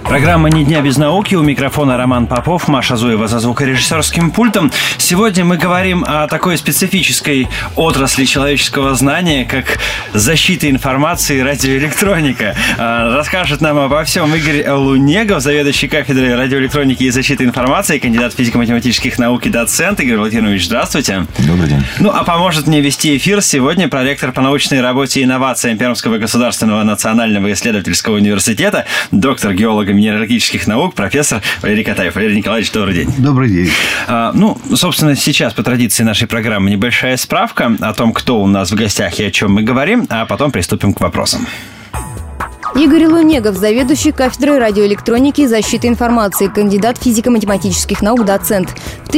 Программа «Ни дня без науки». У микрофона Роман Попов, Маша Зуева за звукорежиссерским пультом. Сегодня мы говорим о такой специфической отрасли человеческого знания, как защита информации и радиоэлектроника. Расскажет нам обо всем Игорь Лунегов, заведующий кафедрой радиоэлектроники и защиты информации, кандидат физико-математических наук и доцент. Игорь Владимирович, здравствуйте. Добрый день. А поможет мне вести эфир сегодня проректор по научной работе и инновациям Пермского государственного национального исследовательского университета, доктор геолого-минералогических наук, профессор Валерий Катаев. Валерий Николаевич, добрый день. Добрый день. Собственно, сейчас по традиции нашей программы небольшая справка о том, кто у нас в гостях и о чем мы говорим, а потом приступим к вопросам. Игорь Лунегов, заведующий кафедрой радиоэлектроники и защиты информации, кандидат физико-математических наук, доцент. В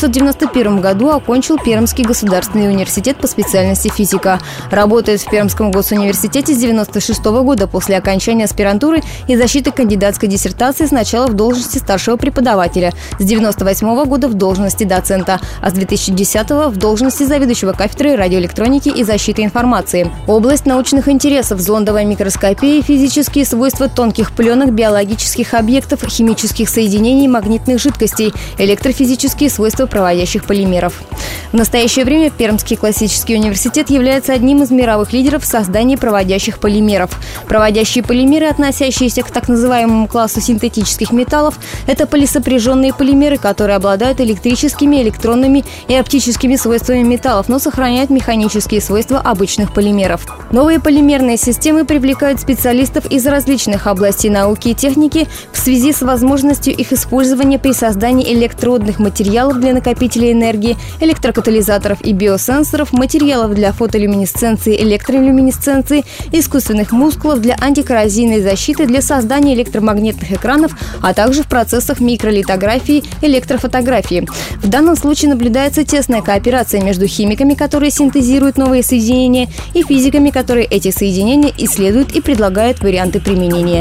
1991 году окончил Пермский государственный университет по специальности физика. Работает в Пермском госуниверситете с 1996 года после окончания аспирантуры и защиты кандидатской диссертации сначала в должности старшего преподавателя, с 1998 года в должности доцента, а с 2010 в должности заведующего кафедрой радиоэлектроники и защиты информации. Область научных интересов: зондовая микроскопия, физические свойства тонких пленок, биологических объектов, химических соединений, магнитных жидкостей, электрофизические свойства проводящих полимеров. В настоящее время Пермский классический университет является одним из мировых лидеров в создании проводящих полимеров. Проводящие полимеры, относящиеся к так называемому классу синтетических металлов, это полисопряженные полимеры, которые обладают электрическими, электронными и оптическими свойствами металлов, но сохраняют механические свойства обычных полимеров. Новые полимерные системы привлекают специалистов из различных областей науки и техники в связи с возможностью их использования при создании электродных материалов для накопителей энергии, электрокатализаторов и биосенсоров, материалов для фотолюминесценции, электролюминесценции, искусственных мускулов для антикоррозийной защиты, для создания электромагнитных экранов, а также в процессах микролитографии, электрофотографии. В данном случае наблюдается тесная кооперация между химиками, которые синтезируют новые соединения, и физиками, которые эти соединения исследуют и предлагают варианты применения.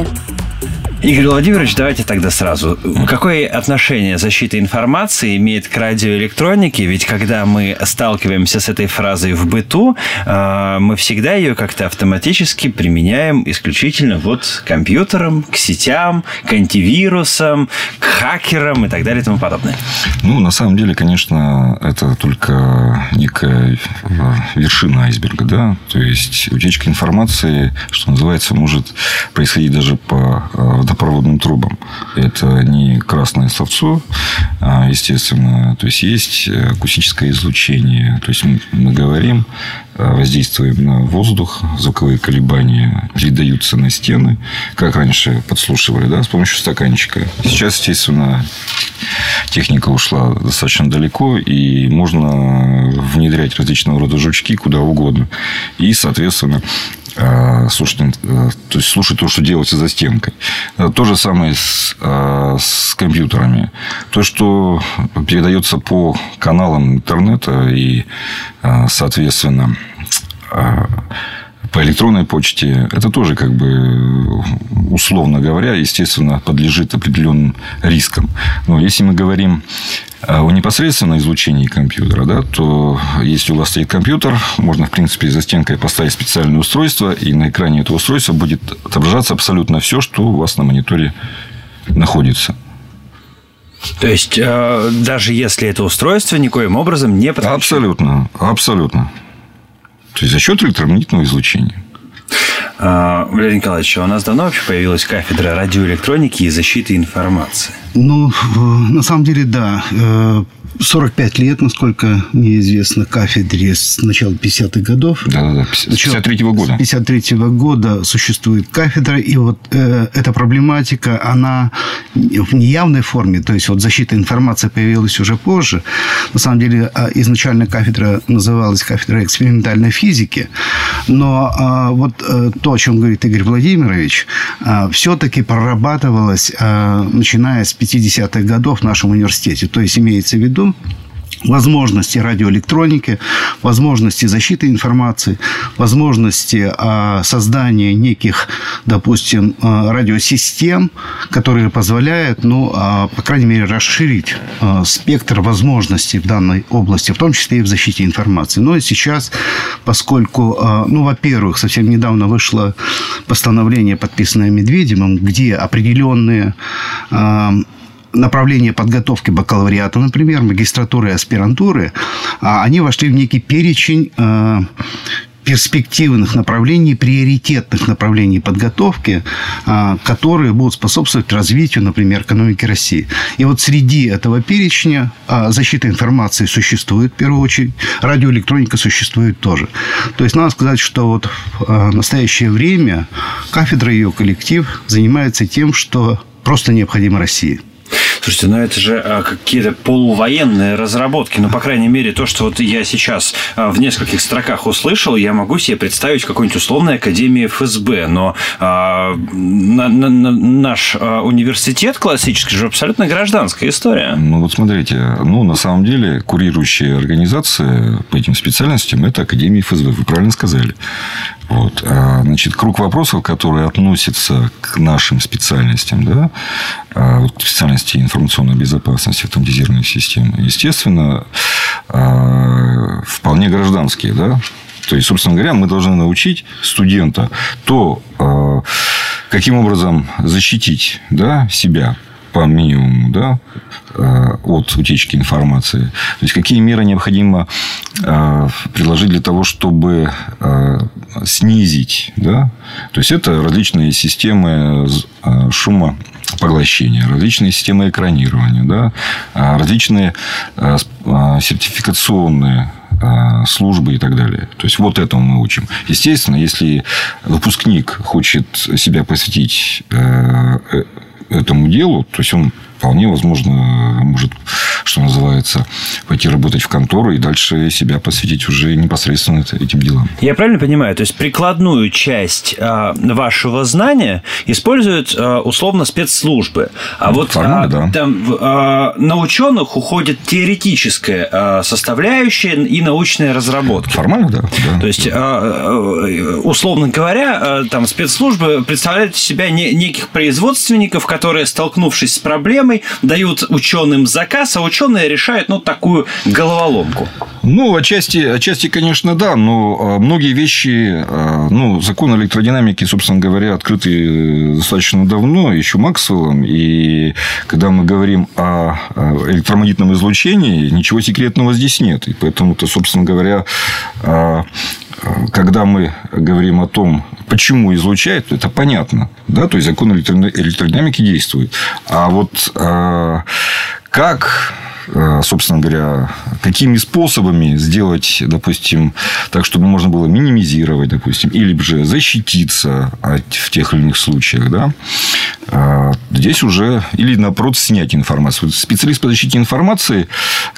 Игорь Владимирович, давайте тогда сразу. Какое отношение защита информации имеет к радиоэлектронике? Ведь когда мы сталкиваемся с этой фразой в быту, мы всегда ее как-то автоматически применяем исключительно к компьютерам, к сетям, к антивирусам, к хакерам и так далее и тому подобное. На самом деле, конечно, это только некая вершина айсберга, да? То есть утечка информации, что называется, может происходить даже по водопроводным трубам. Это не красное словцо, естественно. То есть акустическое излучение. То есть мы говорим, воздействуем на воздух, звуковые колебания передаются на стены, как раньше подслушивали, да, с помощью стаканчика. Сейчас, естественно, техника ушла достаточно далеко, и можно внедрять различного рода жучки куда угодно. И, соответственно, слушать то, что делается за стенкой. То же самое с компьютерами. То, что передается по каналам интернета и, соответственно, по электронной почте, это тоже, условно говоря, естественно, подлежит определенным рискам. Но если мы говорим о непосредственном излучении компьютера, да, то если у вас стоит компьютер, можно, в принципе, за стенкой поставить специальное устройство, и на экране этого устройства будет отображаться абсолютно все, что у вас на мониторе находится. То есть, даже если это устройство никоим образом не подключено? Абсолютно. Абсолютно. То есть, за счет электромагнитного излучения. Валерий Николаевич, у нас давно вообще появилась кафедра радиоэлектроники и защиты информации? На самом деле, да. 45 лет, насколько мне известно, кафедре с начала 50-х годов. Да. 53-го года. С 53-го года существует кафедра, и эта проблематика, она в неявной форме, то есть защита информации появилась уже позже. На самом деле, изначально кафедра называлась кафедрой экспериментальной физики, но то, о чем говорит Игорь Владимирович, все-таки прорабатывалось, начиная с 50-х годов в нашем университете. То есть, имеется в виду, возможности радиоэлектроники, возможности защиты информации, возможности создания неких, допустим, радиосистем, которые позволяют, по крайней мере, расширить спектр возможностей в данной области, в том числе и в защите информации. Но и сейчас, поскольку, во-первых, совсем недавно вышло постановление, подписанное Медведевым, где определенные направления подготовки бакалавриата, например, магистратуры и аспирантуры, они вошли в некий перечень перспективных направлений, приоритетных направлений подготовки, которые будут способствовать развитию, например, экономики России. И вот среди этого перечня защита информации существует, в первую очередь, радиоэлектроника существует тоже. То есть, надо сказать, что вот в настоящее время кафедра и ее коллектив занимаются тем, что просто необходимо России. Слушайте, это же какие-то полувоенные разработки. По крайней мере, то, что вот я сейчас в нескольких строках услышал, я могу себе представить в какой-нибудь условной академии ФСБ. Но наш университет классический же абсолютно гражданская история. Смотрите, на самом деле, курирующая организация по этим специальностям – это Академия ФСБ. Вы правильно сказали. Вот. Круг вопросов, которые относятся к нашим специальностям, да, к специальности информационной безопасности, автоматизированных систем, естественно, вполне гражданские, да. То есть, собственно говоря, мы должны научить студента каким образом защитить, да, себя по минимуму, да, от утечки информации. То есть, какие меры необходимо приложить для того, чтобы снизить, да? То есть, это различные системы шумопоглощения, различные системы экранирования, да? Различные сертификационные службы и так далее. То есть, вот этому мы учим. Естественно, если выпускник хочет себя посвятить этому делу, то есть, он вполне возможно может, что называется, пойти работать в контору и дальше себя посвятить уже непосредственно этим делам. Я правильно понимаю? То есть, прикладную часть вашего знания используют условно спецслужбы. А вот да. Там на ученых уходит теоретическая составляющая и научная разработка. Формально, да. То есть, условно говоря, там спецслужбы представляют из себя неких производственников, которые, столкнувшись с проблемой, дают ученым заказ, а ученые решают такую головоломку. Отчасти, конечно, да, но многие вещи, закон электродинамики, собственно говоря, открыты достаточно давно, еще Максвеллом, и когда мы говорим о электромагнитном излучении, ничего секретного здесь нет, и поэтому-то, собственно говоря, когда мы говорим о том, почему излучает, это понятно. Да? То есть, закон электродинамики действует. А вот как, собственно говоря, какими способами сделать, допустим, так, чтобы можно было минимизировать, допустим, или же защититься в тех или иных случаях, да? Здесь уже, или наоборот, снять информацию. Специалист по защите информации,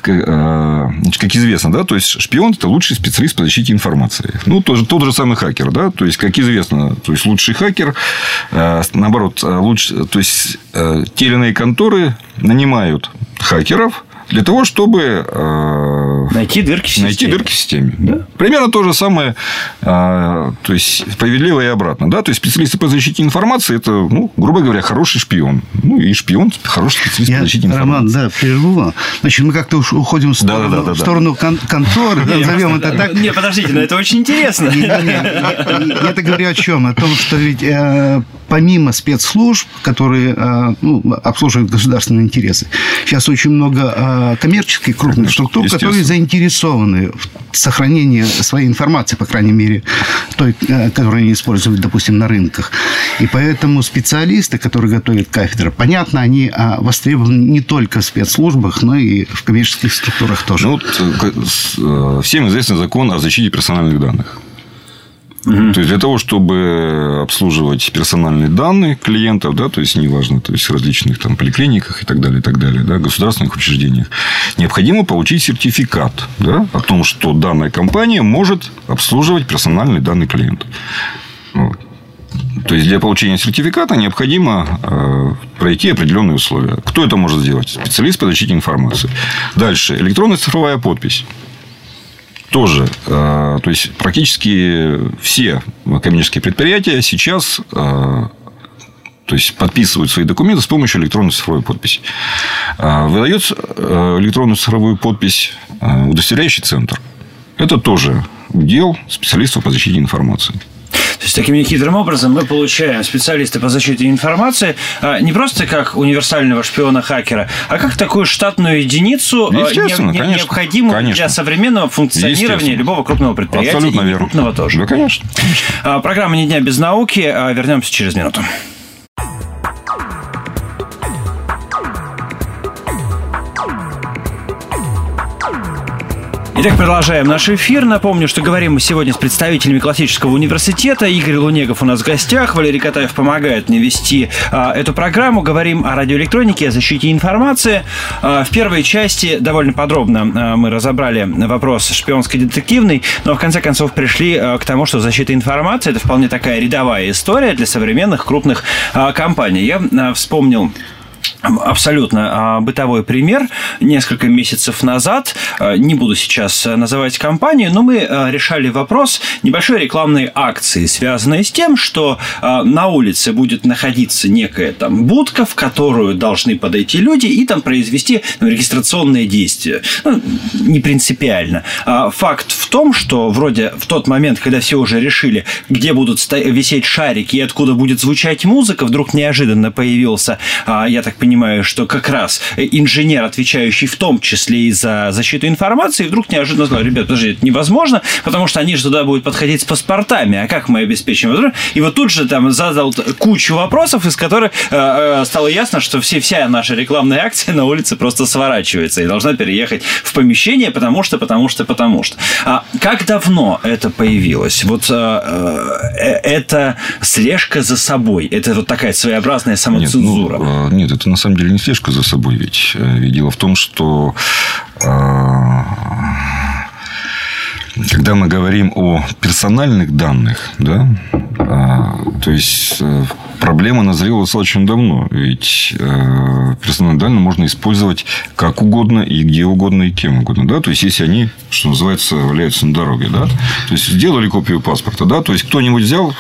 как известно, да, то есть, шпион – это лучший специалист по защите информации. Тот же самый хакер, да, то есть, как известно, то есть, лучший хакер, наоборот, то есть, те или иные конторы нанимают хакеров для того, чтобы найти дырки в системе. Да. Примерно то же самое, то есть, справедливо и обратно. Да? То есть, специалисты по защите информации – это, грубо говоря, хороший шпион. И шпион – хороший специалист по защите информации. Роман, прерву. Значит, мы как-то уходим в сторону конторы, назовем это так. Нет, подождите, но это очень интересно. Я-то говорю о чем? О том, что ведь помимо спецслужб, которые обслуживают государственные интересы, сейчас очень много коммерческих крупных структур, которые заинтересованы в сохранении своей информации, по крайней мере, той, которую они используют, допустим, на рынках. И поэтому специалисты, которые готовят кафедры, понятно, они востребованы не только в спецслужбах, но и в коммерческих структурах тоже. Всем известный закон о защите персональных данных. То есть, для того, чтобы обслуживать персональные данные клиентов, да, то есть, неважно, то есть, в различных там поликлиниках и так далее, да, государственных учреждениях, необходимо получить сертификат, да, о том, что данная компания может обслуживать персональные данные клиентов. То есть, для получения сертификата необходимо пройти определенные условия. Кто это может сделать? Специалист по защите информации. Дальше. Электронная цифровая подпись. Тоже. То есть, практически все коммерческие предприятия сейчас подписывают свои документы с помощью электронной цифровой подписи. Выдает электронную цифровую подпись удостоверяющий центр. Это тоже удел специалистов по защите информации. То есть, таким нехитрым образом мы получаем специалиста по защите информации не просто как универсального шпиона-хакера, а как такую штатную единицу, необходимую для современного функционирования любого крупного предприятия. Абсолютно и верно. Крупного тоже. Да, конечно. Программа «Ни дня без науки». Вернемся через минуту. Итак, продолжаем наш эфир. Напомню, что говорим мы сегодня с представителями классического университета. Игорь Лунегов у нас в гостях. Валерий Катаев помогает мне вести эту программу. Говорим о радиоэлектронике, о защите информации. В первой части довольно подробно мы разобрали вопрос шпионско-детективный, но в конце концов пришли к тому, что защита информации – это вполне такая рядовая история для современных крупных компаний. Я вспомнил абсолютно бытовой пример. Несколько месяцев назад, не буду сейчас называть компанию, но мы решали вопрос небольшой рекламной акции, связанной с тем, что на улице будет находиться некая там будка, в которую должны подойти люди и там произвести регистрационные действия. Не принципиально. Факт в том, что вроде в тот момент, когда все уже решили, где будут висеть шарики и откуда будет звучать музыка, вдруг неожиданно появился, я так понимаю, что как раз инженер, отвечающий в том числе и за защиту информации, вдруг неожиданно сказал: ребят, подожди, это невозможно, потому что они же туда будут подходить с паспортами, а как мы обеспечим? И вот тут же там задал кучу вопросов, из которых стало ясно, что вся наша рекламная акция на улице просто сворачивается и должна переехать в помещение, потому что. Как давно это появилось? Вот это слежка за собой, это вот такая своеобразная самоцензура. Нет, это на самом деле не слежка за собой, ведь дело в том, что когда мы говорим о персональных данных, да, то есть проблема назрела достаточно давно, ведь персональные данные можно использовать как угодно и где угодно и кем угодно, да, то есть если они, что называется, валяются на дороге, да, то есть сделали копию паспорта, да, то есть кто-нибудь взял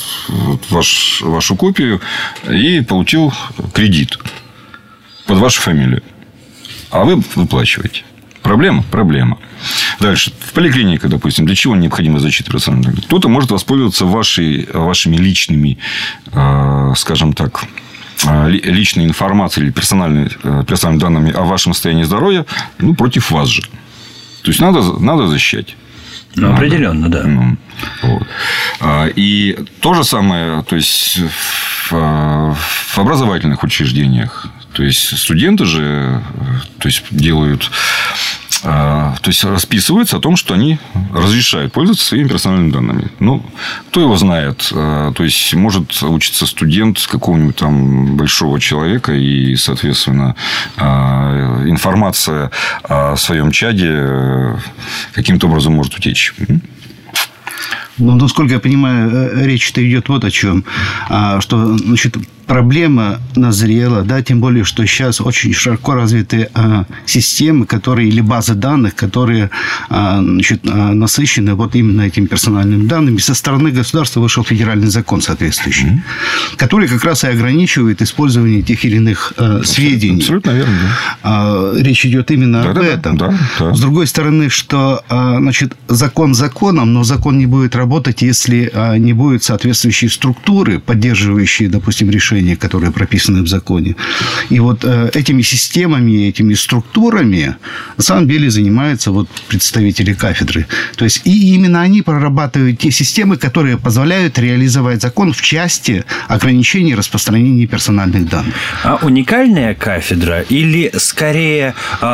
вашу копию и получил кредит под вашу фамилию, а вы выплачиваете. Проблема? Проблема. Дальше. В поликлинике, допустим, для чего необходима защита персональных данных? Кто-то может воспользоваться вашими личными, скажем так, личной информацией или персональными данными о вашем состоянии здоровья, против вас же. То есть, надо защищать. Определенно, да. Вот. И то же самое, то есть, в образовательных учреждениях. То есть, студенты же делают... То есть, расписываются о том, что они разрешают пользоваться своими персональными данными. Кто его знает? То есть, может учиться студент какого-нибудь там большого человека, и, соответственно, информация о своем чаде каким-то образом может утечь. Насколько я понимаю, речь-то идет вот о чем. Что, проблема назрела, да, тем более, что сейчас очень широко развиты системы, или базы данных, которые насыщены вот именно этими персональными данными. Со стороны государства вышел федеральный закон соответствующий, который как раз и ограничивает использование тех или иных сведений. Абсолютно верно, да. Речь идет именно об этом. Да. С другой стороны, что закон законом, но закон не будет работать, если не будет соответствующей структуры, поддерживающие, допустим, решения, которые прописаны в законе. И вот этими системами, этими структурами на самом деле занимаются представители кафедры. То есть, и именно они прорабатывают те системы, которые позволяют реализовать закон в части ограничений распространения персональных данных. А уникальная кафедра или скорее,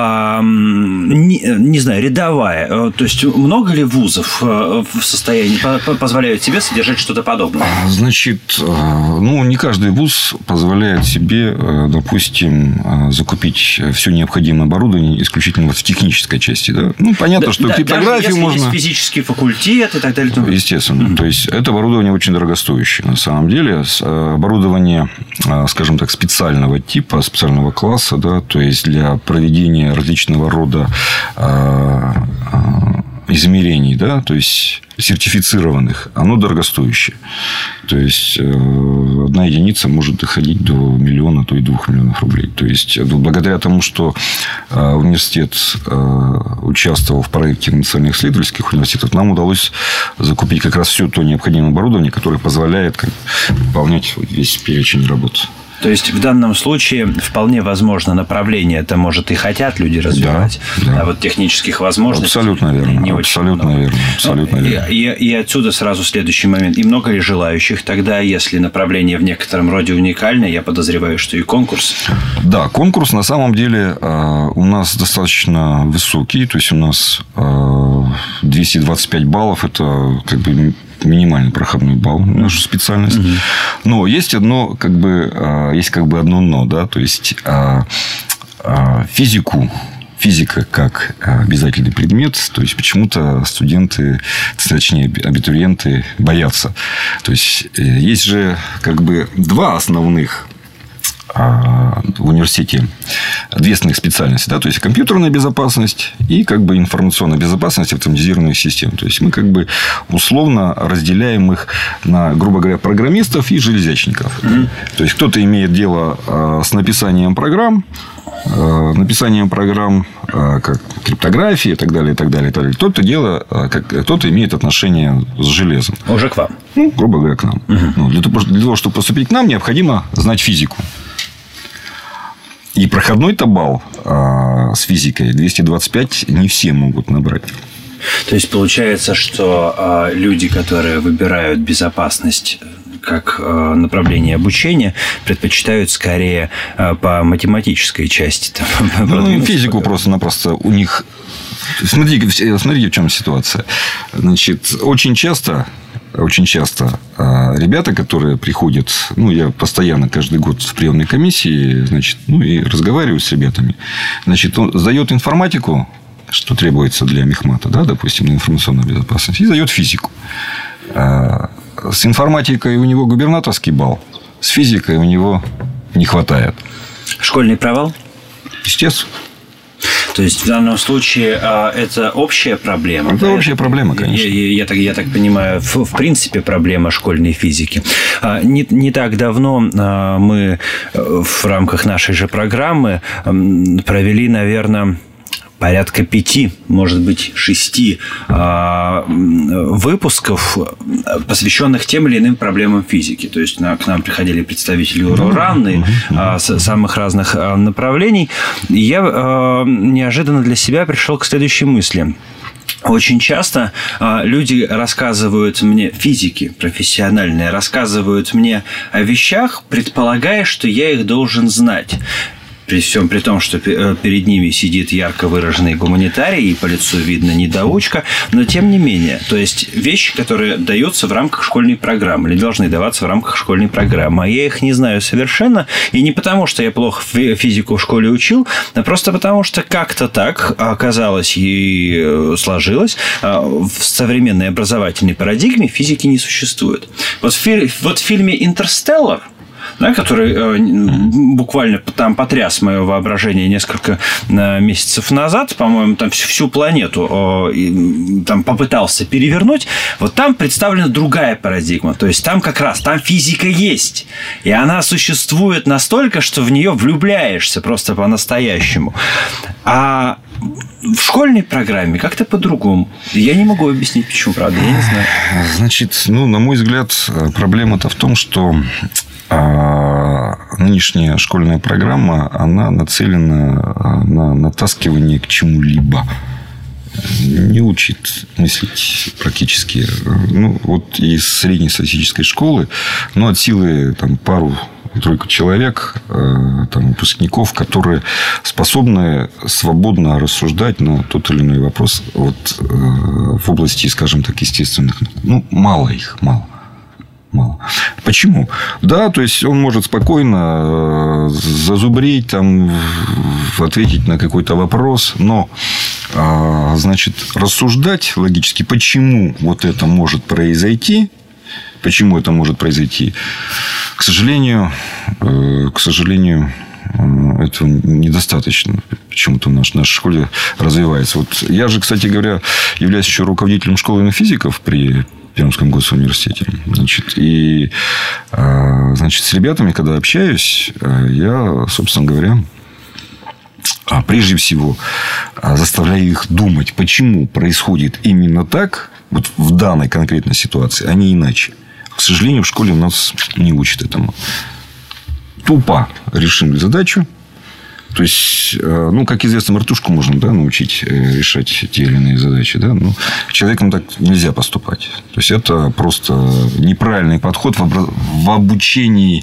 не знаю, рядовая? То есть, много ли вузов в состоянии позволяют себе содержать что-то подобное? Значит, не каждый вуз ВУЗ позволяет себе, допустим, закупить все необходимое оборудование исключительно в технической части. Да? Понятно, что криптографию можно... Есть физический факультет и так далее. Естественно. То есть, это оборудование очень дорогостоящее. На самом деле, оборудование, скажем так, специального типа, специального класса, да, то есть, для проведения различного рода измерений, да, то есть сертифицированных, оно дорогостоящее. То есть, одна единица может доходить до 1 миллиона, то и 2 миллионов рублей. То есть, благодаря тому, что университет участвовал в проекте национальных исследовательских университетов, нам удалось закупить как раз все то необходимое оборудование, которое позволяет выполнять весь перечень работ. То есть, в данном случае вполне возможно направление это, может, и хотят люди развивать, да. А вот технических возможностей абсолютно верно. Не абсолютно очень верно. Абсолютно верно. И отсюда сразу следующий момент. И много ли желающих тогда, если направление в некотором роде уникальное, я подозреваю, что и конкурс? Да, конкурс на самом деле у нас достаточно высокий. То есть, у нас 225 баллов. Это минимальный проходной балл на нашу специальность. Угу. Но есть одно, одно но, да, то есть физика как обязательный предмет, то есть почему-то студенты, точнее абитуриенты боятся. То есть есть же два основных в университете, две основных специальности, да, то есть компьютерная безопасность и информационная безопасность автоматизированных систем. То есть мы условно разделяем их на, грубо говоря, программистов и железячников. Mm-hmm. То есть кто-то имеет дело с написанием программ, как криптографии и так далее, и так далее, и так далее. Кто-то имеет отношение с железом. Уже к вам. Грубо говоря, к нам. Угу. Для того, чтобы поступить к нам, необходимо знать физику. И проходной-то балл с физикой 225 не все могут набрать. То есть, получается, что люди, которые выбирают безопасность как направление обучения, предпочитают скорее по математической части. Физику просто-напросто у них... Смотрите, в чем ситуация. Значит, очень часто ребята, которые приходят, я постоянно каждый год в приемной комиссии, и разговариваю с ребятами. Значит, он сдает информатику, что требуется для мехмата, да, допустим, информационной безопасности, и сдает физику. С информатикой у него губернаторский балл, с физикой у него не хватает. Школьный провал? Естественно. То есть, в данном случае это общая проблема? Это общая проблема, конечно. Я так понимаю, в принципе, проблема школьной физики. Не так давно мы в рамках нашей же программы провели, наверное, порядка 5, может быть, 6 выпусков, посвященных тем или иным проблемам физики. То есть, к нам приходили представители РАН с самых разных направлений. И я неожиданно для себя пришел к следующей мысли. Очень часто люди рассказывают мне, физики профессиональные, рассказывают мне о вещах, предполагая, что я их должен знать. При всем при том, что перед ними сидит ярко выраженный гуманитарий, и по лицу видно недоучка, но тем не менее. То есть, вещи, которые даются в рамках школьной программы, или должны даваться в рамках школьной программы. А я их не знаю совершенно, и не потому, что я плохо физику в школе учил, а просто потому, что как-то так оказалось и сложилось. В современной образовательной парадигме физики не существует. Вот в фильме «Интерстеллар», да, который буквально там потряс мое воображение несколько месяцев назад, по-моему, там всю планету там попытался перевернуть. Вот там представлена другая парадигма. То есть, там физика есть. И она существует настолько, что в нее влюбляешься просто по-настоящему. А в школьной программе как-то по-другому. Я не могу объяснить, почему, правда, я не знаю. Значит, на мой взгляд, проблема-то в том, что нынешняя школьная программа, она нацелена на натаскивание к чему-либо. Не учит мыслить практически. Вот из среднестатистической школы, от силы пару-тройку человек, выпускников, которые способны свободно рассуждать на тот или иной вопрос в области, скажем так, естественных. Мало их, мало. Почему? Да, то есть он может спокойно зазубрить, там, ответить на какой-то вопрос, но значит, рассуждать логически, почему вот это может произойти, к сожалению, этого недостаточно. Почему-то в нашей школе развивается. Вот я же, кстати говоря, являюсь еще руководителем школы физиков при Пермском госуниверситете. И с ребятами, когда общаюсь, я, собственно говоря, прежде всего заставляю их думать, почему происходит именно так, вот в данной конкретной ситуации, а не иначе. К сожалению, в школе нас не учат этому. Тупо решили задачу. То есть, как известно, мартышку можно, да, научить решать те или иные задачи. Да? Но человеком так нельзя поступать. То есть, это просто неправильный подход в обучении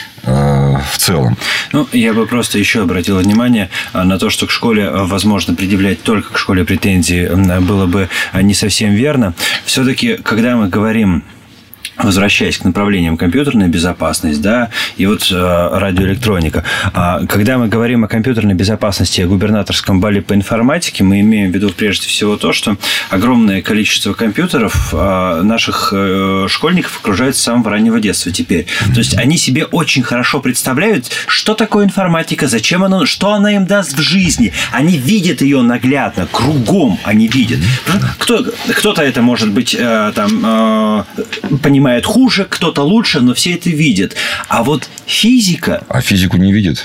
в целом. Я бы просто еще обратил внимание на то, что к школе возможно предъявлять только к школе претензии было бы не совсем верно. Все-таки, когда мы говорим, возвращаясь к направлениям компьютерная безопасность, да, и вот радиоэлектроника. Когда мы говорим о компьютерной безопасности и о губернаторском бале по информатике, мы имеем в виду прежде всего то, что огромное количество компьютеров наших школьников окружает с самого раннего детства теперь. То есть они себе очень хорошо представляют, что такое информатика, зачем она, что она им даст в жизни. Они видят ее наглядно, кругом они видят. Кто-то это, может быть, понимает хуже, кто-то лучше, но все это видят. А вот физика... А физику не видят?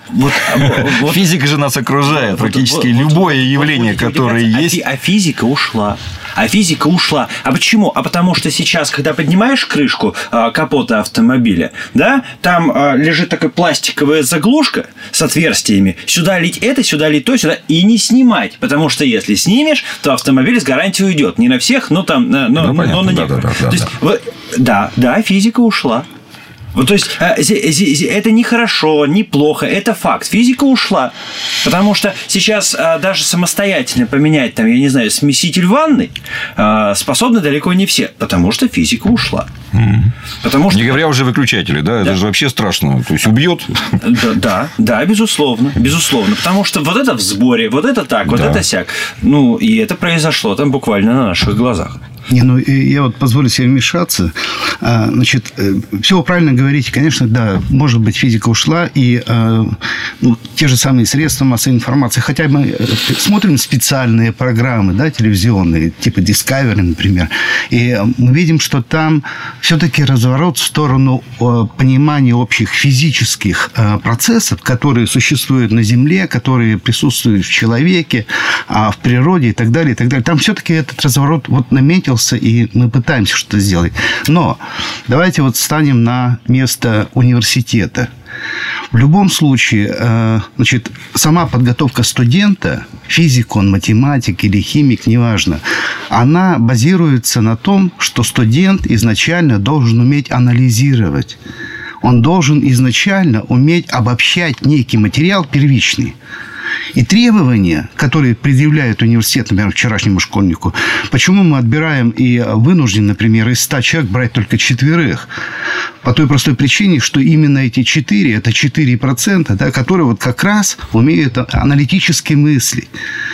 Физика же нас окружает. Практически любое явление, которое есть... А физика ушла. А почему? А потому что сейчас, когда поднимаешь крышку капота автомобиля, да, там лежит такая пластиковая заглушка с отверстиями. Сюда лить это, сюда лить то, сюда. И не снимать. Потому что если снимешь, то автомобиль с гарантией уйдет. Не на всех, но на некоторых. Да, физика ушла. Вот, то есть, это не хорошо, не плохо, это факт. Физика ушла. Потому что сейчас даже самостоятельно поменять, там, я не знаю, смеситель ванны способны далеко не все. Потому что физика ушла. Потому что... Не говоря уже выключатели, да? Это же вообще страшно. То есть, убьет. Да, безусловно. Потому что вот это в сборе, вот это так, вот это сяк. И это произошло там буквально на наших глазах. Я вот позволю себе вмешаться. Значит, все вы правильно говорите. Конечно, да, может быть, физика ушла, и те же самые средства массовой информации. Хотя мы смотрим специальные программы, да, телевизионные, типа Discovery, например, и мы видим, что там все-таки разворот в сторону понимания общих физических процессов, которые существуют на Земле, которые присутствуют в человеке, в природе и так далее, и так далее. Там все-таки этот разворот вот наметился, и мы пытаемся что-то сделать. Но давайте вот встанем на место университета. В любом случае, значит, сама подготовка студента, физик он, математик или химик, неважно, она базируется на том, что студент изначально должен уметь анализировать. Он должен изначально уметь обобщать некий материал первичный. И требования, которые предъявляет университет, например, вчерашнему школьнику, почему мы отбираем и вынуждены, например, из 100 человек брать только 4? По той простой причине, что именно эти 4, это 4%, да, которые вот как раз умеют аналитически мыслить.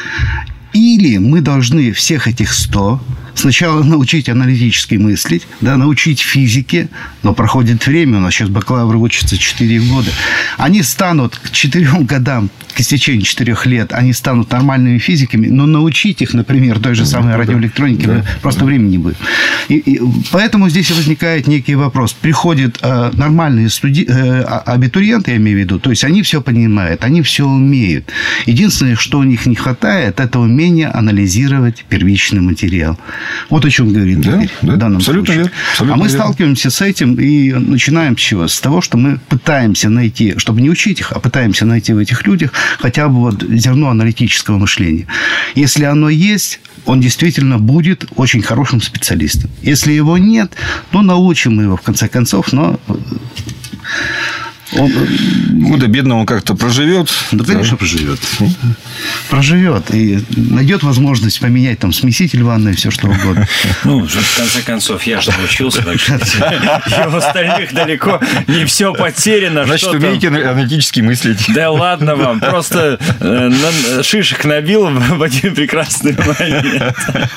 Или мы должны всех этих 100 сначала научить аналитически мыслить, да, научить физике, но проходит время, у нас сейчас бакалавры учатся 4 года. Они станут к 4 годам, к истечению 4 лет, они станут нормальными физиками, но научить их, например, той же самой радиоэлектронике просто времени не будет. И поэтому здесь возникает некий вопрос. Приходят нормальные абитуриенты, я имею в виду, то есть они все понимают, они все умеют. Единственное, что у них не хватает, это умение анализировать первичный материал. Вот о чем говорит Игорь в данном случае. А мы сталкиваемся с этим и начинаем с чего? С того, что мы пытаемся найти, чтобы не учить их, а пытаемся найти в этих людях хотя бы вот зерно аналитического мышления. Если оно есть, он действительно будет очень хорошим специалистом. Если его нет, то научим мы его в конце концов, но Худо-бедно он как-то проживет. Да, конечно, проживет. Проживет. И найдет возможность поменять там смеситель ванной, все что угодно. Ну, в конце концов, я же научился, так что и у остальных далеко не все потеряно. Значит, умеете аналитически мыслить. Да ладно вам, просто шишек набил в один прекрасный момент.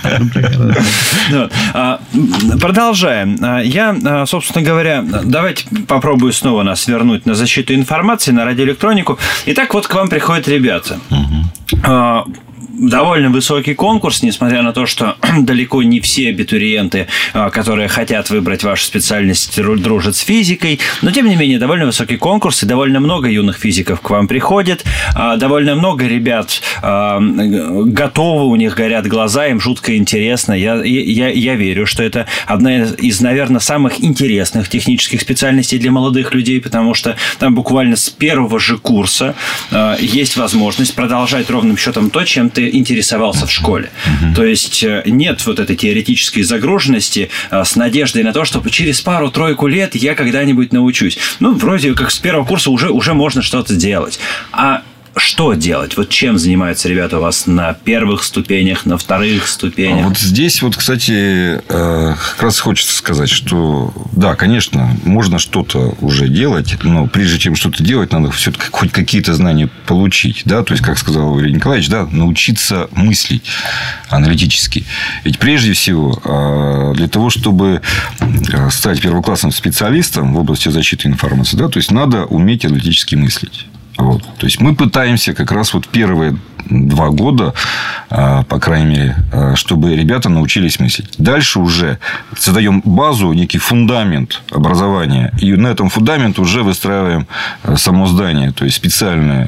Продолжаем. Я, собственно говоря, давайте попробую снова нас вернуть на защиту информации, на радиоэлектронику. Итак, вот к вам приходят ребята. Довольно высокий конкурс, несмотря на то, что далеко не все абитуриенты, которые хотят выбрать вашу специальность, дружат с физикой. Но, тем не менее, довольно высокий конкурс, и довольно много юных физиков к вам приходит. Довольно много ребят готовы, у них горят глаза, им жутко интересно. Я верю, что это одна из, наверное, самых интересных технических специальностей для молодых людей, потому что там буквально с первого же курса есть возможность продолжать ровным счетом то, чем ты интересовался в школе. То есть нет вот этой теоретической загруженности с надеждой на то, что через пару-тройку лет я когда-нибудь научусь. Ну, вроде как с первого курса уже можно что-то делать. А что делать? Вот чем занимаются ребята у вас на первых ступенях, на вторых ступенях? Вот здесь, вот, кстати, как раз хочется сказать, что да, конечно, можно что-то уже делать, но прежде чем что-то делать, надо все-таки хоть какие-то знания получить. Да? То есть, как сказал Валерий Николаевич, да, научиться мыслить аналитически. Ведь прежде всего, для того, чтобы стать первоклассным специалистом в области защиты информации, да, то есть надо уметь аналитически мыслить. Вот. То есть мы пытаемся как раз вот первые 2 года, по крайней мере, чтобы ребята научились мыслить. Дальше уже создаем базу, некий фундамент образования. И на этом фундаменте уже выстраиваем само здание. То есть специальные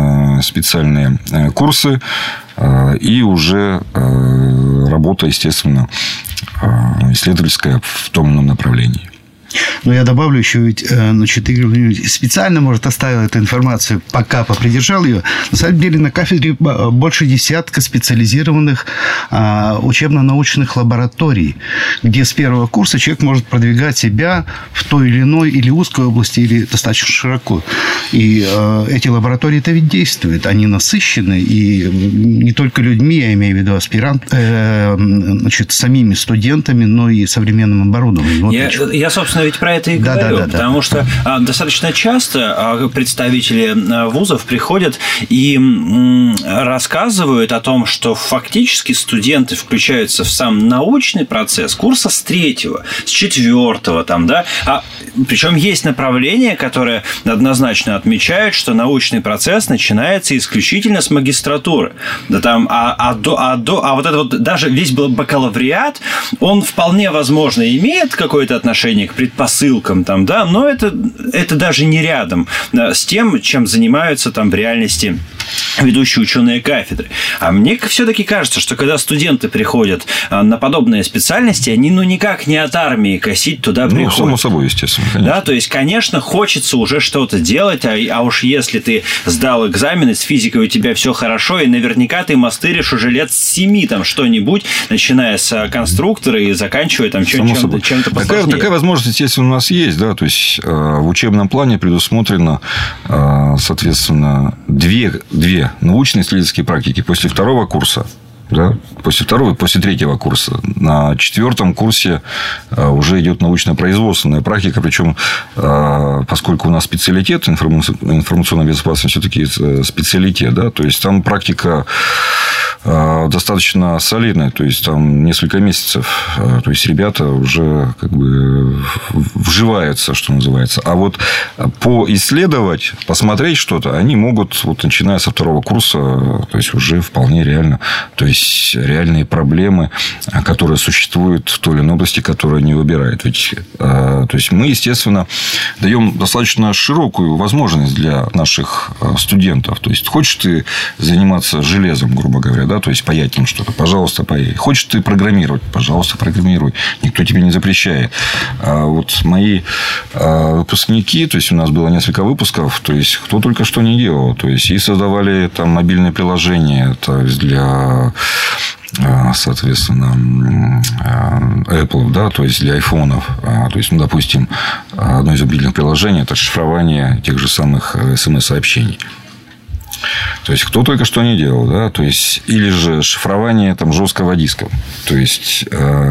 курсы и уже работа, естественно, исследовательская в том или ином направлении. Но я добавлю еще, ведь, значит, Игорь Владимирович специально, может, оставил эту информацию, пока попридержал ее. На самом деле, на кафедре больше десятка специализированных учебно-научных лабораторий, где с первого курса человек может продвигать себя в той или иной или узкой области, или достаточно широко. И эти лаборатории-то ведь действуют. Они насыщены, и не только людьми, я имею в виду значит, самими студентами, но и современным оборудованием. Вот я, собственно, ведь про это и говорю, потому что достаточно часто представители вузов приходят и рассказывают о том, что фактически студенты включаются в сам научный процесс курса с 3-го, с 4-го, там, да, причем есть направления, которые однозначно отмечают, что научный процесс начинается исключительно с магистратуры. Да, там, вот это вот даже весь бакалавриат, он вполне возможно имеет какое-то отношение к предпосылкам, там, да, но это даже не рядом с тем, чем занимаются там в реальности ведущие ученые кафедры. А мне все-таки кажется, что когда студенты приходят на подобные специальности, они никак не от армии косить туда приходят. Само собой, естественно. Конечно. Да, то есть, конечно, хочется уже что-то делать, а уж если ты сдал экзамены с физикой, у тебя все хорошо, и наверняка ты мастыришь уже лет с 7 там что-нибудь, начиная с конструктора и заканчивая там чем-то посложнее. Такая возможность, естественно, у нас есть, да, то есть в учебном плане предусмотрено, соответственно, две научно-исследовательские практики после 2-го курса. Да, после 2-го и после 3-го курса. На 4-м курсе уже идет научно-производственная практика, причем, поскольку у нас специалитет, информационная безопасность все-таки специалитет, да, то есть там практика достаточно солидная, то есть там несколько месяцев, то есть ребята уже как бы вживаются, что называется. А вот поисследовать, посмотреть что-то, они могут, вот начиная со 2-го курса, то есть уже вполне реально, то есть реальные проблемы, которые существуют в той или иной области, которую они выбирают. Ведь, то есть мы, естественно, даем достаточно широкую возможность для наших студентов. То есть хочешь ты заниматься железом, грубо говоря, да, то есть паять там что-то, пожалуйста, паяй. Хочешь ты программировать, пожалуйста, программируй. Никто тебе не запрещает. А вот мои выпускники, то есть у нас было несколько выпусков, то есть кто только что не делал, то есть и создавали там мобильные приложения, то есть для, соответственно, Apple, да, то есть для айфонов, то есть, допустим, одно из мобильных приложений – это шифрование тех же самых СМС-сообщений. То есть, кто только что не делал, да, то есть, или же шифрование там жесткого диска. То есть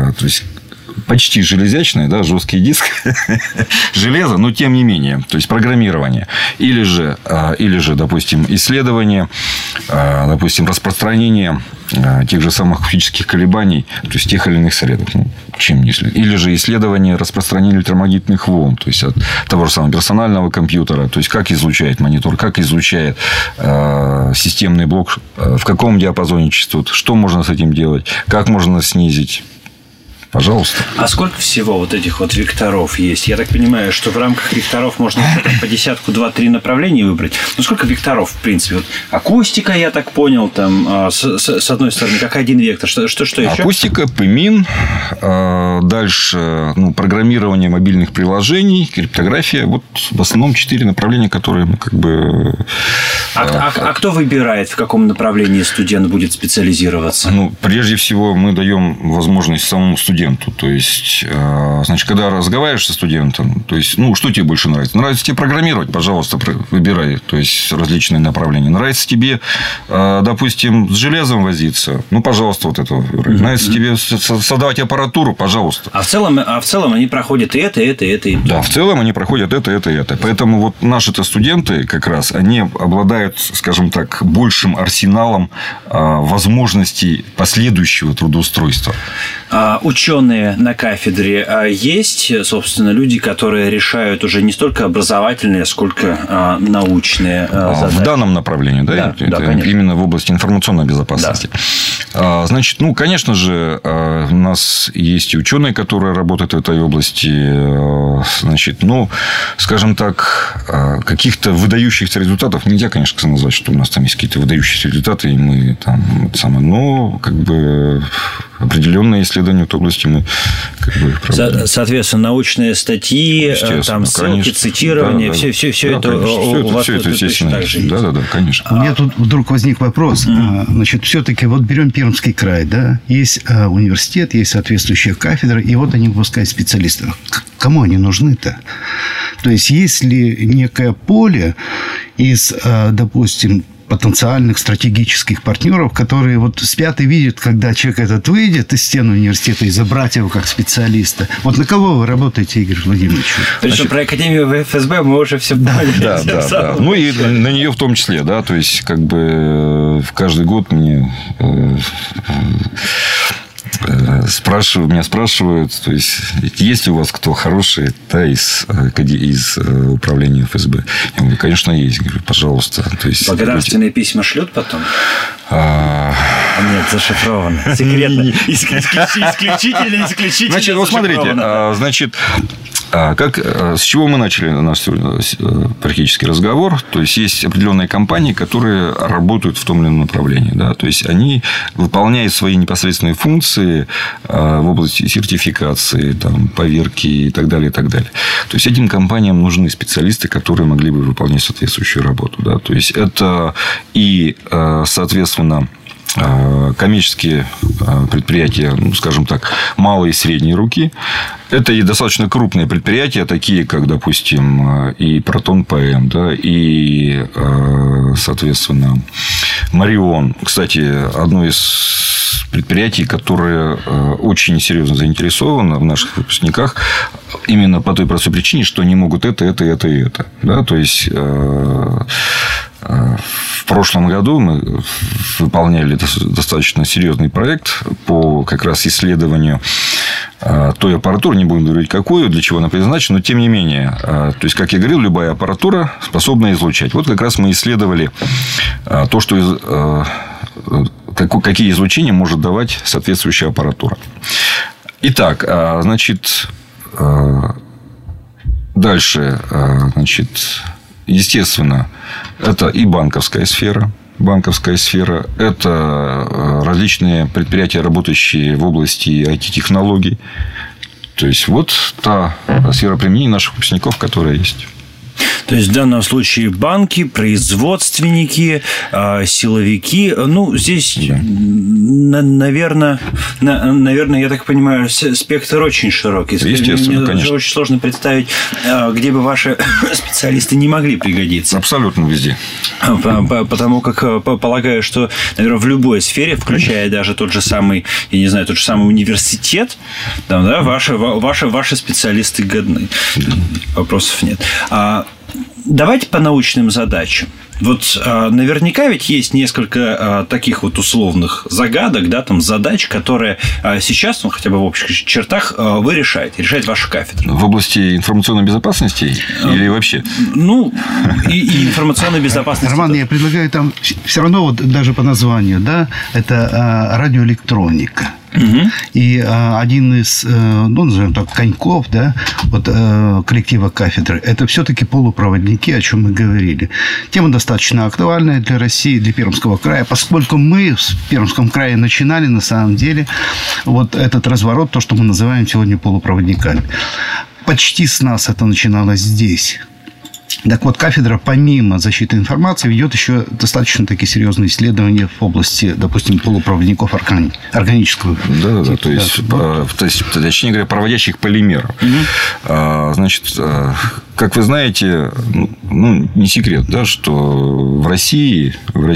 почти железячный, да, жесткий диск, железо, но тем не менее, то есть программирование, или же, допустим, исследование, допустим, распространение тех же самых акустических колебаний, то есть тех или иных средов, чем не исследование, или же исследование распространения электромагнитных волн, то есть от того же самого персонального компьютера, то есть как излучает монитор, как излучает системный блок, в каком диапазоне частот, что можно с этим делать, как можно снизить. Пожалуйста. А сколько всего вот этих вот векторов есть? Я так понимаю, что в рамках векторов можно по десятку, 2-3 направления выбрать. Ну, сколько векторов, в принципе? Вот акустика, я так понял, там, с одной стороны, как один вектор. Что еще? Акустика, ПМИН, дальше программирование мобильных приложений, криптография. Вот в основном 4 направления, которые мы как бы... А кто выбирает, в каком направлении студент будет специализироваться? Прежде всего, мы даем возможность самому студенту. То есть, значит, когда разговариваешь со студентом, то есть, что тебе больше нравится? Нравится тебе программировать? Пожалуйста, выбирай. То есть, различные направления. Нравится тебе, допустим, с железом возиться? Пожалуйста, вот это выбирай. Нравится тебе создавать аппаратуру? Пожалуйста. А в целом они проходят и это, и это, и это. Да, в целом они проходят это, и это. Поэтому вот наши-то студенты как раз, они обладают, скажем так, большим арсеналом возможностей последующего трудоустройства. Ученые на кафедре есть, собственно, люди, которые решают уже не столько образовательные, сколько научные задачи. В данном направлении, да, конечно. Именно в области информационной безопасности. Да. Значит, конечно же, у нас есть и ученые, которые работают в этой области. Значит, скажем так, каких-то выдающихся результатов нельзя, конечно, назвать, что у нас там есть какие-то выдающиеся результаты, и мы там но как бы определенные исследования в этой области мы как бы проводим. Соответственно, научные статьи, там ссылки, конечно. Цитирование, да, все это у вас точно так же есть. Да, конечно. У меня тут вдруг возник вопрос. Значит, все-таки вот берем Пермский край, да, есть университет, есть соответствующая кафедра, и вот они выпускают специалистов. Кому они нужны-то? То есть, есть ли некое поле из, допустим, потенциальных стратегических партнеров, которые вот спят и видят, когда человек этот выйдет из стен университета, и забрать его как специалиста. Вот на кого вы работаете, Игорь Владимирович? Причем про Академию ФСБ мы уже все поняли. Да. И на нее в том числе, да, то есть, как бы каждый год мне меня спрашивают, то есть ли у вас кто хороший, да, из управления ФСБ? Я говорю, конечно, есть. Говорю, пожалуйста. То есть, благодарственные письма шлют потом? Нет, зашифровано. Секретно. Исключительно. Значит, вот смотрите. С чего мы начали наш практический разговор? То есть, есть определенные компании, которые работают в том или ином направлении. Да? То есть, они выполняют свои непосредственные функции в области сертификации, там, поверки и так далее, и так далее. То есть, этим компаниям нужны специалисты, которые могли бы выполнять соответствующую работу. Да? То есть, это и, соответственно, коммерческие предприятия, скажем так, малой и средней руки. Это и достаточно крупные предприятия, такие как, допустим, и Протон ПМ, да, и, соответственно, Марион. Кстати, одно из предприятий, которое очень серьезно заинтересовано в наших выпускниках именно по той простой причине, что они могут это. Да? То есть, в прошлом году мы выполняли достаточно серьезный проект по как раз исследованию той аппаратуры, не будем говорить какую, для чего она предназначена, но тем не менее, то есть, как я говорил, любая аппаратура способна излучать. Вот как раз мы исследовали то, что какие излучения может давать соответствующая аппаратура. Итак, значит, дальше, значит, естественно, это и банковская сфера. Это различные предприятия, работающие в области IT-технологий. То есть, вот та сфера применения наших выпускников, которая есть. То есть в данном случае банки, производственники, силовики. Ну, здесь, наверное, я так понимаю, спектр очень широкий. Естественно, мне конечно. Очень сложно представить, где бы ваши специалисты не могли пригодиться. Абсолютно везде. Потому как полагаю, что, наверное, в любой сфере, включая даже тот же самый, я не знаю, тот же самый университет, там, да, ваши специалисты годны. Вопросов нет. Давайте по научным задачам. Вот наверняка ведь есть несколько таких вот условных загадок, да, там задач, которые сейчас, ну, хотя бы в общих чертах, вы решаете ваша кафедра. В области информационной безопасности или вообще? Ну, и информационной безопасности. Роман, я предлагаю там все равно, вот даже по названию, да, это радиоэлектроника. Угу. И один из, ну, назовем так, коньков, да, вот, коллектива кафедры, это все-таки полупроводники, о чем мы говорили. Тема достаточно актуальная для России, для Пермского края, поскольку мы в Пермском крае начинали, на самом деле, вот этот разворот, то, что мы называем сегодня полупроводниками. Почти с нас это начиналось здесь. Так вот, кафедра, помимо защиты информации, ведет еще достаточно такие серьезные исследования в области, допустим, полупроводников органического. Да, то есть, точнее говоря, проводящих полимеров. Угу. Значит, как вы знаете, ну, не секрет, да, что в России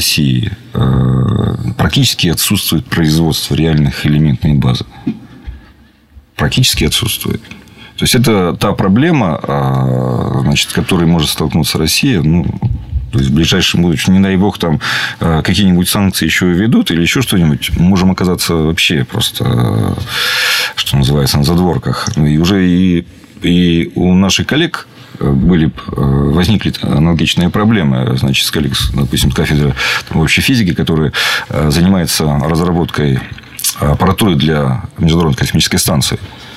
практически отсутствует производство реальных элементной базы. Практически отсутствует. То есть, это та проблема, значит, с которой может столкнуться Россия. Ну, то есть, в ближайшем будущем, не дай бог, там какие-нибудь санкции еще введут или еще что-нибудь, мы можем оказаться вообще просто, что называется, на задворках. И уже и у наших коллег возникли аналогичные проблемы. Значит, с коллег, допустим, с кафедры общей физики, которая занимается разработкой аппаратуры для Международной космической станции.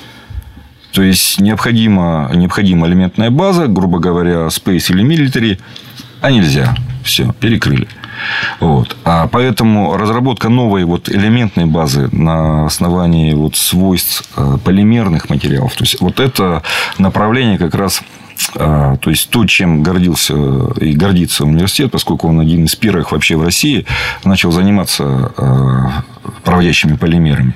То есть, необходима элементная база, грубо говоря, Space или Military, а нельзя. Все, перекрыли. Вот. А поэтому разработка новой вот элементной базы на основании вот свойств полимерных материалов, то есть, вот это направление как раз... То есть, то, чем гордился и гордится университет, поскольку он один из первых вообще в России начал заниматься проводящими полимерами.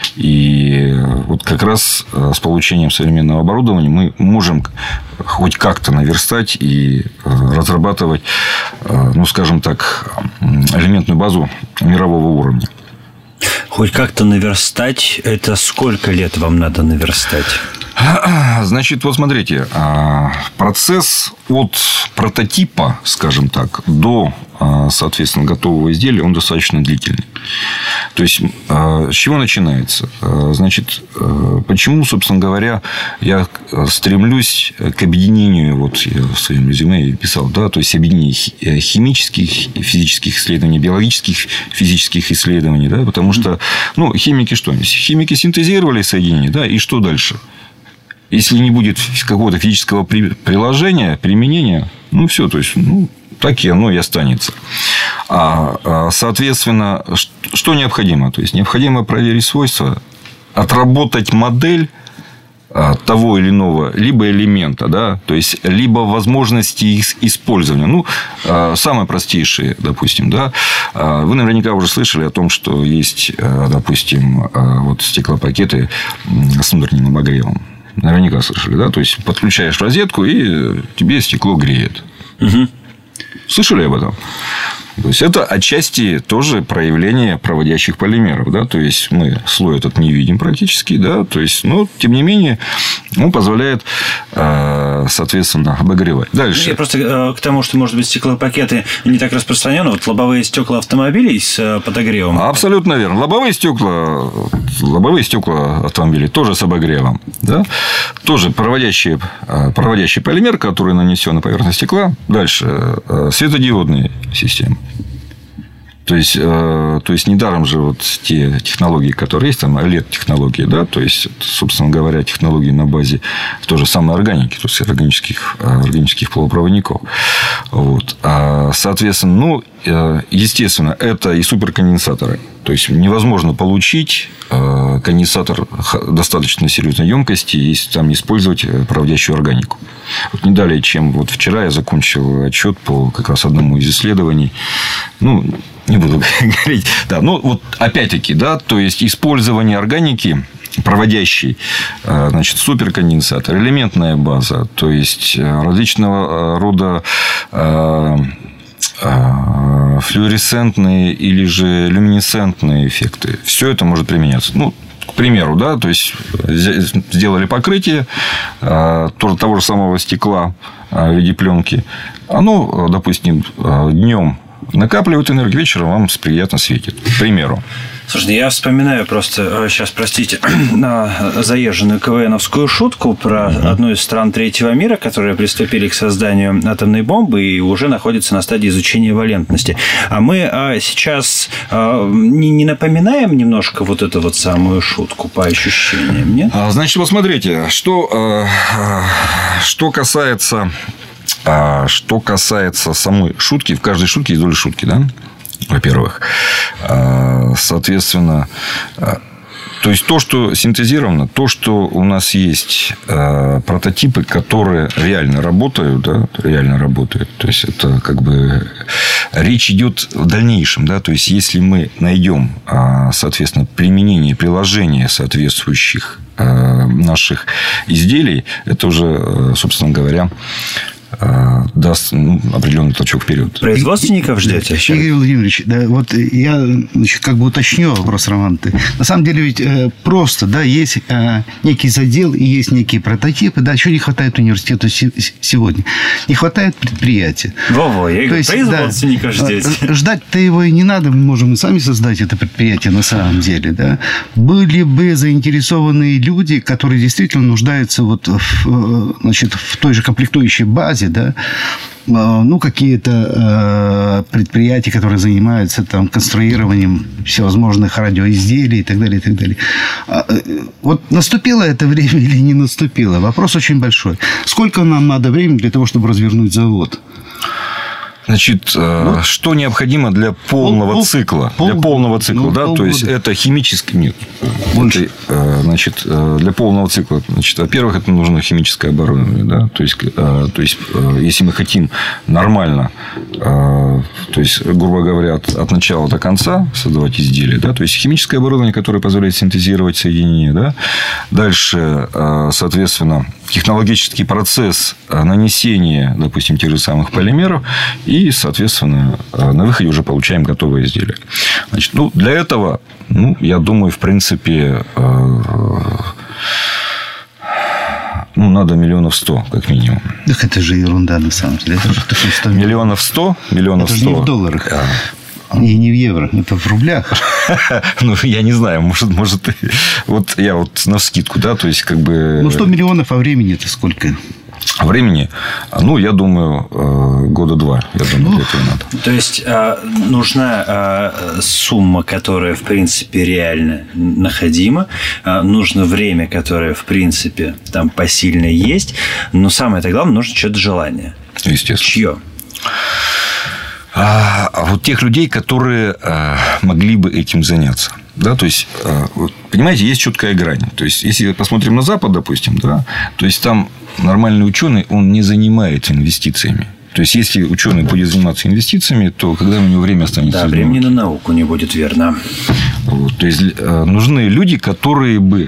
И вот как раз с получением современного оборудования мы можем хоть как-то наверстать и разрабатывать, ну, скажем так, элементную базу мирового уровня. Хоть как-то наверстать, это сколько лет вам надо наверстать? Значит, вот смотрите, процесс от прототипа, скажем так, до, соответственно, готового изделия, он достаточно длительный. То есть, с чего начинается? Значит, почему, собственно говоря, я стремлюсь к объединению, вот я в своем резюме писал, да, то есть, объединение химических, физических исследований, биологических, физических исследований, да, потому что, ну, химики что? Химики синтезировали соединения, да, и что дальше? Если не будет какого-то физического приложения, применения, ну, все, то есть, ну, так и оно и останется. Соответственно, что необходимо? То есть, необходимо проверить свойства, отработать модель того или иного либо элемента, да, то есть, либо возможности их использования. Ну, самые простейшие, допустим, да, вы наверняка уже слышали о том, что есть, допустим, вот стеклопакеты с внутренним обогревом. Наверняка слышали, да? То есть, подключаешь розетку, и тебе стекло греет. Угу. Слышали об этом? То есть, это отчасти тоже проявление проводящих полимеров. Да? То есть, мы слой этот не видим практически. Да? То есть, но, тем не менее, он позволяет, соответственно, обогревать. Дальше. Я просто к тому, что, может быть, стеклопакеты не так распространены. Вот лобовые стекла автомобилей с подогревом. Абсолютно верно. Лобовые стекла автомобилей тоже с обогревом. Да? Тоже проводящий полимер, который нанесен на поверхность стекла. Дальше. Светодиодные системы. То есть, недаром же вот те технологии, которые есть, там LED-технологии, да, то есть, собственно говоря, технологии на базе той же самой органики, то есть, органических полупроводников. Вот. Соответственно, ну, естественно, это и суперконденсаторы. То есть невозможно получить конденсатор достаточно серьезной емкости, если там не использовать проводящую органику. Вот не далее, чем вот вчера я закончил отчет по как раз одному из исследований. Ну, не буду говорить. Да, ну, вот опять-таки, да, то есть использование органики проводящий, значит, суперконденсатор, элементная база, то есть различного рода флуоресцентные или же люминесцентные эффекты. Все это может применяться. Ну, к примеру, да, то есть сделали покрытие того же самого стекла в виде пленки. Оно, допустим, днем накапливает энергию, вечером вам приятно светит. К примеру. Слушай, я вспоминаю просто, сейчас, простите, заезженную КВНовскую шутку про одну из стран третьего мира, которые приступили к созданию атомной бомбы и уже находятся на стадии изучения валентности. А мы сейчас не напоминаем немножко вот эту вот самую шутку по ощущениям, нет? Значит, вот смотрите, что касается самой шутки, в каждой шутке есть доля шутки, да? Во-первых. Соответственно, то есть то, что синтезировано, то, что у нас есть прототипы, которые реально работают, да, реально работают. То есть это как бы речь идет в дальнейшем, да, то есть если мы найдем, соответственно, применение, приложение соответствующих наших изделий, это уже, собственно говоря, даст определенный толчок вперед. Производственников ждете? Игорь Владимирович, да, вот я, значит, как бы уточню вопрос, Роман. На самом деле ведь просто, да, есть некий задел и есть некие прототипы, да, чего не хватает университету сегодня? Не хватает предприятия. Во-во, я говорю, производственников ждете. Ждать-то его и не надо, мы можем и сами создать это предприятие на самом деле, да. Были бы заинтересованные люди, которые действительно нуждаются вот значит, в той же комплектующей базе, да, ну, какие-то предприятия, которые занимаются там конструированием всевозможных радиоизделий и так далее, и так далее. Вот наступило это время или не наступило? Вопрос очень большой. Сколько нам надо времени для того, чтобы развернуть завод? Значит, что необходимо для полного цикла? Для полного цикла, да, то есть это химический... Нет. Значит, для полного цикла, значит, во-первых, это нужно химическое оборудование, да, то есть, если мы хотим нормально, то есть, грубо говоря, от начала до конца создавать изделия, да, то есть химическое оборудование, которое позволяет синтезировать соединения, да, дальше, соответственно, технологический процесс нанесения, допустим, тех же самых полимеров, и, соответственно, на выходе уже получаем готовое изделие. Значит, ну, для этого, ну, я думаю, в принципе, ну, надо 100 миллионов, как минимум. Так это же ерунда, на самом деле. Это же 100 миллионов 100. Это же не в долларах. И не в евро, это в рублях. Ну, я не знаю, может, вот я вот навскидку, да, то есть, как бы... Ну, 100 миллионов, а времени это сколько? Времени, ну, я думаю, года 2. Я думаю, для этого надо. То есть, нужна сумма, которая, в принципе, реально находима. Нужно время, которое, в принципе, там посильно есть. Но самое главное, нужно что-то желание. Естественно. Чье? Вот тех людей, которые могли бы этим заняться. Да, то есть, понимаете, есть четкая грань. То есть, если посмотрим на Запад, допустим, да, то есть, там нормальный ученый, он не занимается инвестициями. То есть, если ученый будет заниматься инвестициями, то когда у него время останется? Да, времени на науку не будет, верно. Вот, то есть, нужны люди, которые бы,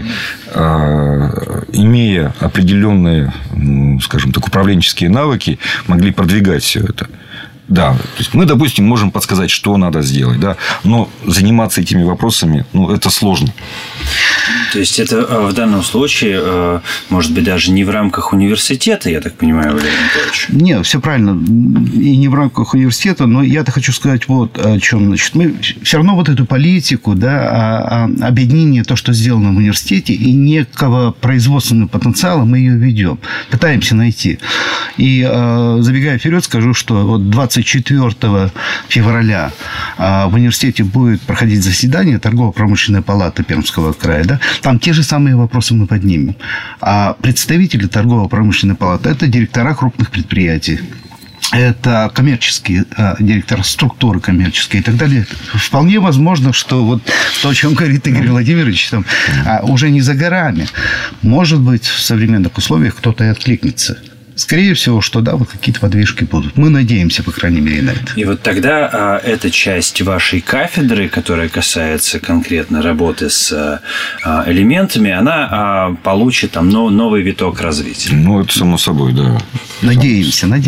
имея определенные, скажем так, управленческие навыки, могли продвигать все это. Да, то есть мы, допустим, можем подсказать, что надо сделать, да, но заниматься этими вопросами, ну, это сложно. То есть это в данном случае, может быть, даже не в рамках университета, я так понимаю, Валерий Николаевич? Нет, все правильно. И не в рамках университета, но я-то хочу сказать вот о чем. Значит, мы все равно вот эту политику, да, объединение, то, что сделано в университете, и некого производственного потенциала мы ее ведем, пытаемся найти. И забегая вперед, скажу, что вот 24 февраля в университете будет проходить заседание Торгово-промышленной палаты Пермского края. Да? Там те же самые вопросы мы поднимем. А представители Торгово-промышленной палаты – это директора крупных предприятий. это коммерческие директора, структуры коммерческие и так далее. Вполне возможно, что вот то, о чем говорит Игорь Владимирович, там, уже не за горами. Может быть, в современных условиях кто-то и откликнется. Скорее всего, что да, вот какие-то подвижки будут. Мы надеемся, по крайней мере, на это. И вот тогда эта часть вашей кафедры, которая касается конкретно работы с элементами, она получит там новый виток развития. Ну, это само собой, да. Надеемся. Да.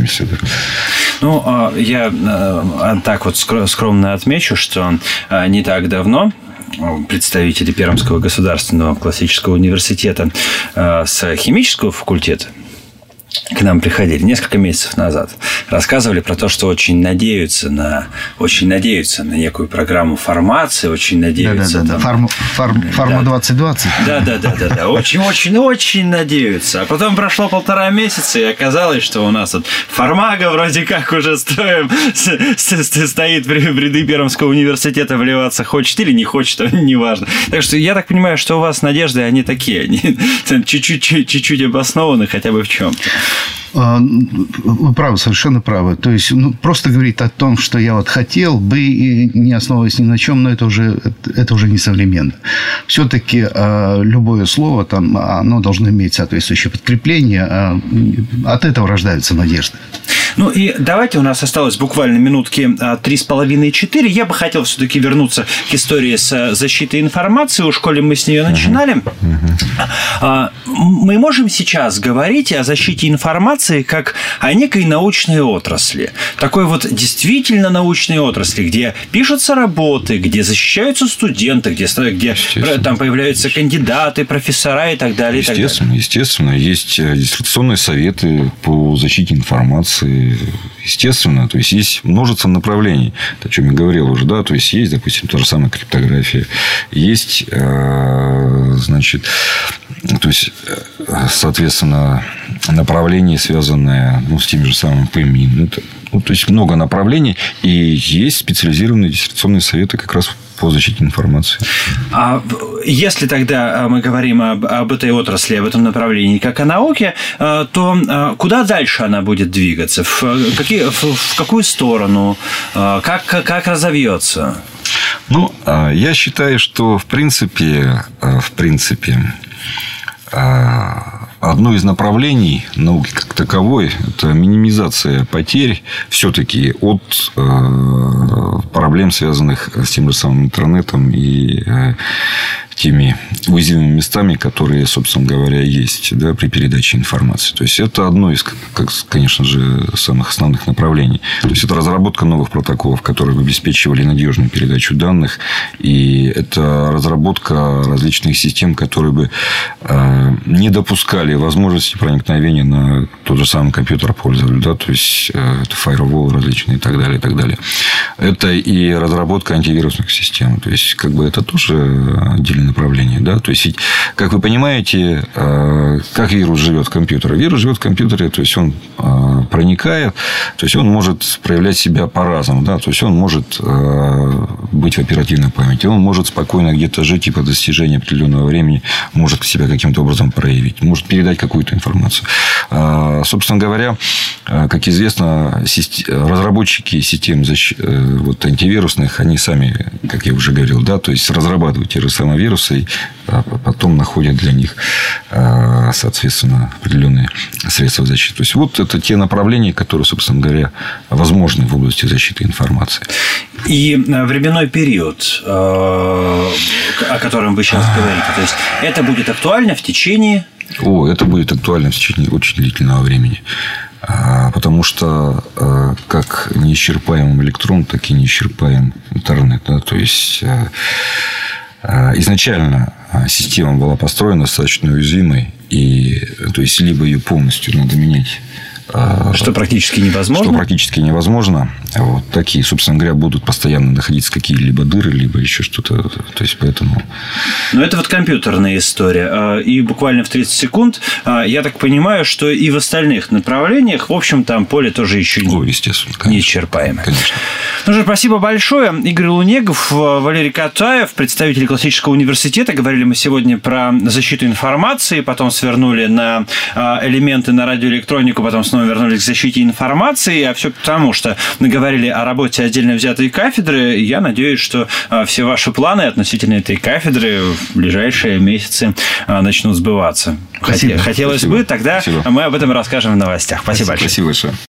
Ну, я так вот скромно отмечу, что не так давно представители Пермского государственного классического университета с химического факультета к нам приходили несколько месяцев назад, рассказывали про то, что очень надеются на некую программу формации, очень надеются... Фарма 2020. Да. Очень надеются. А потом прошло 1,5 месяца, и оказалось, что у нас вот Фармага вроде как уже стоит в ряды Пермского университета, вливаться хочет или не хочет, неважно. Так что я так понимаю, что у вас надежды, они такие, они чуть-чуть обоснованы хотя бы в чем-то. Вы правы, совершенно правы. То есть, просто говорить о том, что я вот хотел бы, и не основываясь ни на чем, но это уже не современно. Все-таки любое слово, там, оно должно иметь соответствующее подкрепление. От этого рождаются надежды. Ну и давайте, у нас осталось буквально минутки 3,5-4. Я бы хотел все-таки вернуться к истории с защитой информации. У школы мы с нее начинали. Мы можем сейчас говорить о защите информации как о некой научной отрасли. Такой вот действительно научной отрасли, где пишутся работы, где защищаются студенты, где там появляются кандидаты, профессора и так далее. Естественно. Есть диссертационные советы по защите информации. Естественно, то есть множество направлений, о чем я говорил уже, да, то есть допустим, та же самая криптография, есть, значит, то есть, соответственно, направления, связанные, с теми же самыми ПМИ, то есть много направлений, и есть специализированные диссертационные советы как раз по защите информации. А если тогда мы говорим об этой отрасли, об этом направлении как о науке, то куда дальше она будет двигаться? В какую сторону? Как разовьется? Я считаю, что в принципе, одно из направлений науки как таковой – это минимизация потерь все-таки от проблем, связанных с тем же самым интернетом и теми уязвимыми местами, которые, собственно говоря, есть, да, при передаче информации. То есть, это одно из, конечно же, самых основных направлений. То есть, это разработка новых протоколов, которые бы обеспечивали надежную передачу данных. И это разработка различных систем, которые бы не допускали возможности проникновения на тот же самый компьютер пользователя. Да? То есть, это фаервол различные и так далее, и так далее. Это и разработка антивирусных систем. То есть, это тоже отдельное направление. Да? То есть, как вы понимаете, как вирус живет в компьютере? Вирус живет в компьютере, то есть, он проникает, то есть, он может проявлять себя по-разному. Да? То есть, он может быть в оперативной памяти, он может спокойно где-то жить и по достижении определенного времени может себя каким-то образом проявить, может передать какую-то информацию. Собственно говоря, как известно, разработчики систем антивирусных, они сами, как я уже говорил, да, то есть, разрабатывают те же самые вирусы, и потом находят для них, соответственно, определенные средства защиты. То есть, это те направления, которые, собственно говоря, возможны в области защиты информации. И временной период, о котором вы сейчас говорите, то есть, это будет актуально в течение... Это будет актуально в течение очень длительного времени. Потому что как неисчерпаем электрон, так и неисчерпаем интернет. Да? То есть, изначально система была построена достаточно уязвимой, и то есть, либо ее полностью надо менять. Что практически невозможно. Такие, собственно говоря, будут постоянно находиться какие-либо дыры, либо еще что-то. То есть, поэтому Но это вот компьютерная история. И буквально в 30 секунд, я так понимаю, что и в остальных направлениях, в общем, там поле тоже еще неисчерпаемое. Конечно. Ну же, спасибо большое. Игорь Лунегов, Валерий Катаев, представители Классического университета. Говорили мы сегодня про защиту информации, потом свернули на элементы, на радиоэлектронику, потом снова вернулись к защите информации. А все потому, что мы говорили о работе отдельно взятой кафедры. Я надеюсь, что все ваши планы относительно этой кафедры в ближайшие месяцы начнут сбываться. Хотелось бы, тогда мы об этом расскажем в новостях. Спасибо большое. Спасибо большое.